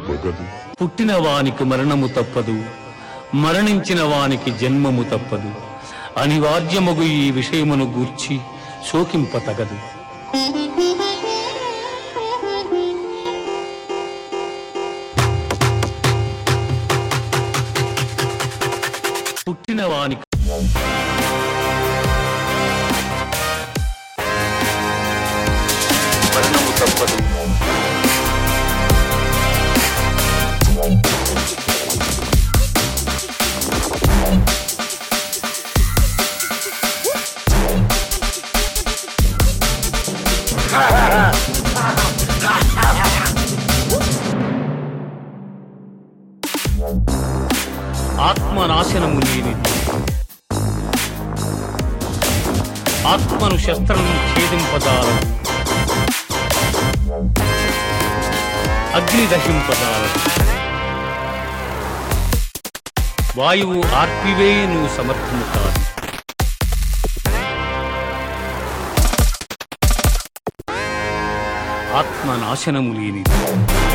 తప్పగదు. పుట్టిన వానికి మరణము తప్పదు, మరణించిన వానికి జన్మము తప్పదు. అనివార్యమగు ఈ విషయమును గూర్చి శోకింపతగదు. పుట్టిన వానికి మరణము తప్పదు. ఆత్మనాశనము లేనిది. ఆత్మను శస్త్రం ఛేదింపదాలదు, అగ్ని దహింపదాలదు. వాయువు ఆర్పివేయును సమర్థము కాదు. ఆత్మనాశనము లేనిది.